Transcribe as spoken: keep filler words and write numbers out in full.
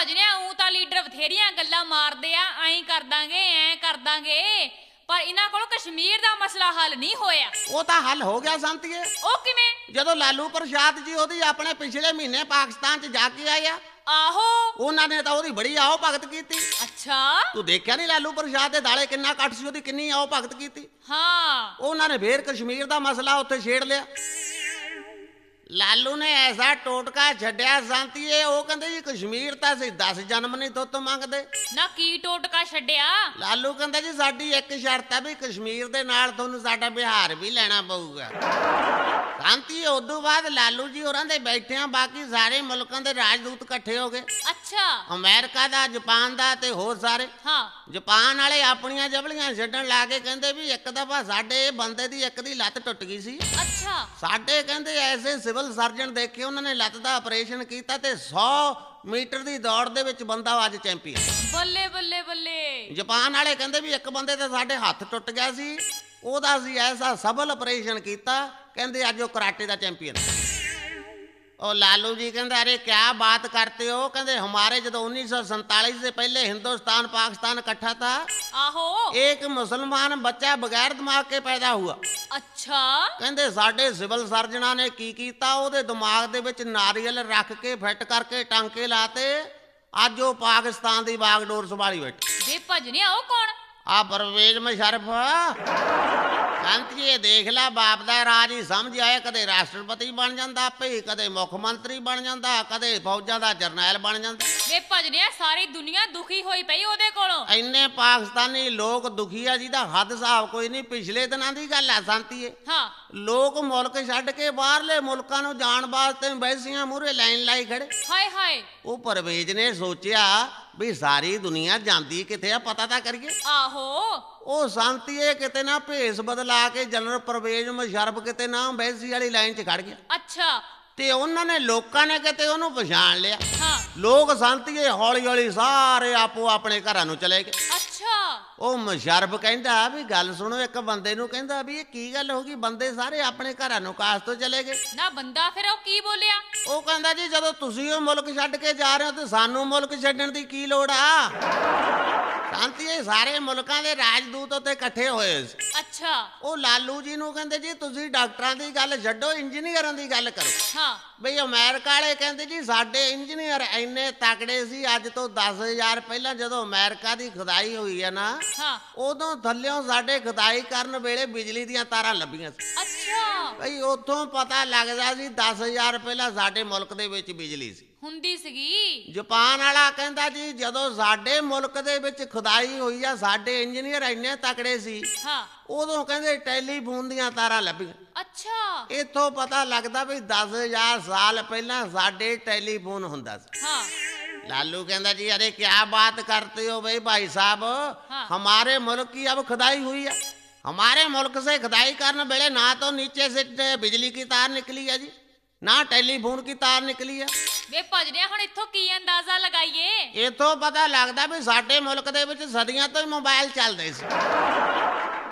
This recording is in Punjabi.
ਭਜਨੇ ਊਂ ਤਾਂ ਲੀਡਰ ਬਥੇਰੀਆਂ ਗੱਲਾਂ ਮਾਰਦੇ ਆ, ਐਂ ਕਰ ਦਾਂਗੇ ਐਂ ਕਰ ਦਾਂਗੇ, ਪਰ ਇਹਨਾਂ ਕੋਲ ਕਸ਼ਮੀਰ ਦਾ ਮਸਲਾ ਹੱਲ ਨਹੀਂ ਹੋਇਆ। ਉਹ ਤਾਂ ਹੱਲ ਹੋ ਗਿਆ ਸੰਤੀਏ। ਉਹ ਕਿਵੇਂ? ਜਦੋਂ ਲਾਲੂ ਪ੍ਰਸ਼ਾਦ ਜੀ ਉਹਦੀ ਆਪਣੇ ਪਿਛਲੇ ਮਹੀਨੇ ਪਾਕਿਸਤਾਨ ਚ ਜਾ ਕੇ ਆਏ ਆ, ਆਹੋ ਉਹਨਾਂ ਨੇ ਤਾਂ ਉਹਦੀ ਬੜੀ ਆਓ ਭਗਤ ਕੀਤੀ। ਅੱਛਾ, ਤੂੰ ਦੇਖਿਆ ਨਹੀਂ ਲਾਲੂ ਪ੍ਰਸ਼ਾਦ ਦੇ ਦਾਲੇ ਕਿੰਨਾ ਕੱਟ ਸੀ, ਉਹਦੀ ਕਿੰਨੀ ਆਓ ਭਗਤ ਕੀਤੀ। ਹਾਂ, ਉਹਨਾਂ ਨੇ ਫੇਰ ਕਸ਼ਮੀਰ ਦਾ ਮਸਲਾ ਉੱਥੇ ਛੇੜ ਲਿਆ। ਲਾਲੂ ਨੇ ਐਸਾ ਟੋਟਕਾ ਛੱਡਿਆ ਸੰਤੀਏ, ਉਹ ਕਹਿੰਦੇ ਜੀ ਕਸ਼ਮੀਰ ਤਾਂ ਅਸੀਂ ਦਸ ਜਨਮ ਨਹੀਂ ਦੁੱਧ ਮੰਗਦੇ। ਨਾ ਕੀ ਟੋਟਕਾ ਛੱਡਿਆ? ਲਾਲੂ ਕਹਿੰਦਾ ਜੀ ਸਾਡੀ ਇੱਕ ਸ਼ਰਤ ਆ ਵੀ ਕਸ਼ਮੀਰ ਦੇ ਨਾਲ ਤੁਹਾਨੂੰ ਸਾਡਾ ਬਿਹਾਰ ਵੀ ਲੈਣਾ ਪਊਗਾ। ਸੰਤੀਏ ਉਦੋਂ ਬਾਅਦ ਲਾਲੂ ਜੀ ਹੋਰਾਂ ਦੇ ਬੈਠਿਆਂ ਬਾਕੀ ਸਾਰੇ ਮੁਲਕਾਂ ਦੇ ਰਾਜਦੂਤ ਇਕੱਠੇ ਹੋ ਗਏ। ਅੱਛਾ, ਅਮਰੀਕਾ ਦਾ, ਜਾਪਾਨ ਦਾ ਤੇ ਹੋਰ ਸਾਰੇ। ਹਾਂ, ਜਾਪਾਨ ਵਾਲੇ ਆਪਣੀਆਂ ਜਬਲੀਆਂ ਛੱਡਣ ਲਾ ਕੇ ਕਹਿੰਦੇ ਵੀ ਇੱਕ ਦਫਾ ਸਾਡੇ ਬੰਦੇ ਦੀ ਇੱਕ ਦੀ ਲੱਤ ਟੁੱਟ ਗਈ ਸੀ। ਅੱਛਾ, ਸਾਡੇ ਕਹਿੰਦੇ ਐਸੇ ਸਿਵਲ ਸਰਜਨ ਦੇਖੇ, ਉਹਨਾਂ ਨੇ ਲੱਤ ਦਾ ਆਪਰੇਸ਼ਨ ਕੀਤਾ ਤੇ ਸੌ ਮੀਟਰ ਦੀ ਦੌੜ ਦੇ ਵਿੱਚ ਬੰਦਾ ਅੱਜ ਚੈਂਪੀਅਨ। ਬੱਲੇ ਬੱਲੇ ਬੱਲੇ। ਜਾਪਾਨ ਵਾਲੇ ਕਹਿੰਦੇ ਵੀ ਇੱਕ ਬੰਦੇ ਤੇ ਸਾਡੇ ਹੱਥ ਟੁੱਟ ਗਿਆ ਸੀ, ਉਹਦਾ ਅਸੀਂ ਐਸਾ ਸਫਲ ਆਪਰੇਸ਼ਨ ਕੀਤਾ, ਕਹਿੰਦੇ ਅੱਜ ਉਹ ਕਰਾਟੇ ਦਾ ਚੈਂਪੀਅਨ। ਉਹ ਲਾलू जी कहते अरे क्या बात करते हो, कहते हमारे जो उन्नीस सौ सैंतालीस से पहले हिंदुस्तान पाकिस्तान इकट्ठा था, आहो एक मुसलमान बच्चा बगैर दिमाग के पैदा हुआ। अच्छा, कहते साडे सिविल सर्जना ने की कीता, ओदे दिमाग दे विच नारियल रख के फिट करके टांके लाते, अज वो पाकिस्तान दी बागडोर संभाली बैठे। वे भजने आओ कौन? आ परवेज मुशर्रफ। ये देख ला बाप दा राज ही समझ आए, कदे राष्ट्रपति बन जांदा आपे, कदे मुख मंत्री बन जांदा, कदे फौजां दा जरनैल बन जांदा। वे भजने सारी दुनिया दुखी होई पई ओदे कोलों। इन्ने पाकिस्तानी लोग दुखी आ जिहदा हद हिसाब कोई नहीं। पिछले दिनां दी गल है संतीए, हाँ, लोग मुल्क छड्ड के बाहरले मुल्कां नूं जाण वास्ते बैसियां मूहरे लाइन लाई खड़े। हाय हाय, वो परवेज ने सोचिया भी सारी दुनिया जांदी किथे आ, पता तां करिए। आहो ਉਹ ਸੰਤੀਏ ਕਿਤੇ ਨਾ ਭੇਸ ਬਦਲਾ ਕੇ ਜਨਰਲ ਪਰਵੇਜ਼ ਮੁਸ਼ਰਫ ਕਿਤੇ ਨਾ ਬੈਸੀ ਵਾਲੀ ਲਾਈਨ 'ਚ ਖੜ ਗਿਆ। ਅੱਛਾ, ਤੇ ਉਹਨਾਂ ਨੇ ਲੋਕਾਂ ਨੇ ਕਿਤੇ ਉਹਨੂੰ ਪਛਾਣ ਲਿਆ। ਹਾਂ, ਲੋਕ ਸੰਤੀਏ ਹੌਲੀ ਹੌਲੀ ਸਾਰੇ ਆਪੋ ਆਪਣੇ ਘਰਾਂ ਨੂੰ ਚਲੇ ਗਏ। ਅੱਛਾ, ਉਹ ਮੁਸ਼ਰਫ ਕਹਿੰਦਾ ਵੀ ਗੱਲ ਸੁਣੋ, ਇੱਕ ਬੰਦੇ ਨੂੰ ਕਹਿੰਦਾ ਵੀ ਇਹ ਕੀ ਗੱਲ ਹੋ ਗਈ, ਬੰਦੇ ਸਾਰੇ ਆਪਣੇ ਘਰਾਂ ਨੂੰ ਕਾਸ ਤੋਂ ਚਲੇ ਗਏ। ਨਾ ਬੰਦਾ ਫਿਰ ਉਹ ਕੀ ਬੋਲਿਆ? ਉਹ ਕਹਿੰਦਾ ਜੀ ਜਦੋਂ ਤੁਸੀਂ ਉਹ ਮੁਲਕ ਛੱਡ ਕੇ ਜਾ ਰਹੇ ਹੋ ਤੇ ਸਾਨੂੰ ਮੁਲਕ ਛੱਡਣ ਦੀ ਕੀ ਲੋੜ ਆ। ਸੰਤੀਏ ਸਾਰੇ ਮੁਲਕਾਂ ਦੇ ਰਾਜਦੂਤ ਉੱਤੇ ਇਕੱਠੇ ਹੋਏ ਸੀ। ਅੱਛਾ, ਉਹ ਲਾਲੂ ਜੀ ਨੂੰ ਕਹਿੰਦੇ ਜੀ ਤੁਸੀਂ ਡਾਕਟਰਾਂ ਦੀ ਗੱਲ ਛੱਡੋ, ਇੰਜੀਨੀਅਰਾਂ ਦੀ ਗੱਲ ਕਰੋ। ਹਾਂ, ਬਈ ਅਮਰੀਕਾ ਵਾਲੇ ਕਹਿੰਦੇ ਜੀ ਸਾਡੇ ਇੰਜੀਨੀਅਰ ਇੰਨੇ ਤਕੜੇ ਸੀ, ਅੱਜ ਤੋਂ ਦਸ ਹਜ਼ਾਰ ਪਹਿਲਾਂ ਜਦੋਂ ਅਮਰੀਕਾ ਦੀ ਖੁਦਾਈ ਹੋਈ ਹੈ ਨਾ, ਹਾਂ, ਉਦੋਂ ਥੱਲਿਓਂ ਸਾਡੇ ਖੁਦਾਈ ਕਰਨ ਵੇਲੇ ਬਿਜਲੀ ਦੀਆਂ ਤਾਰਾਂ ਲੱਭੀਆਂ ਸੀ। ਅੱਛਾ, ਬਈ ਉੱਥੋਂ ਪਤਾ ਲੱਗਦਾ ਸੀ ਦਸ ਹਜ਼ਾਰ ਪਹਿਲਾਂ ਸਾਡੇ ਮੁਲਕ ਦੇ ਵਿੱਚ ਬਿਜਲੀ ਸੀ, ਹੁੰਦੀ ਸੀਗੀ। ਜਾਪਾਨ ਵਾਲਾ ਕਹਿੰਦਾ ਜੀ ਜਦੋਂ ਸਾਡੇ ਮੁਲਕ ਦੇ ਵਿੱਚ ਖੁਦਾਈ ਹੋਈ ਆ, ਸਾਡੇ ਇੰਜੀਨੀਅਰ ਇੰਨੇ ਤਕੜੇ ਸੀ, ਹਾਂ, ਉਦੋਂ ਕਹਿੰਦੇ ਟੈਲੀਫੋਨ ਦੀਆਂ ਤਾਰਾਂ ਲੱਭੀਆਂ। ਅੱਛਾ, ਇੱਥੋਂ ਪਤਾ ਲੱਗਦਾ ਵੀ ਦਸ ਹਜ਼ਾਰ ਸਾਲ ਪਹਿਲਾਂ ਸਾਡੇ ਟੈਲੀਫੋਨ ਹੁੰਦਾ ਸੀ। ਹਾਂ, लालू कहता जी अरे क्या बात करते हो भाई भाई साहब, हाँ। हमारे मुल्क की अब खुदाई हुई है, हमारे मुल्क से खुदाई करने वेले ना तो नीचे से बिजली की तार निकली है जी, ना टेलीफोन की तार निकली है। वे भजने हुण इत्थों की अंदाजा लगाइए? इत्थों पता लगता भी साडे मुल्क दे विच सदियां तो ही मोबाइल चलदे सी।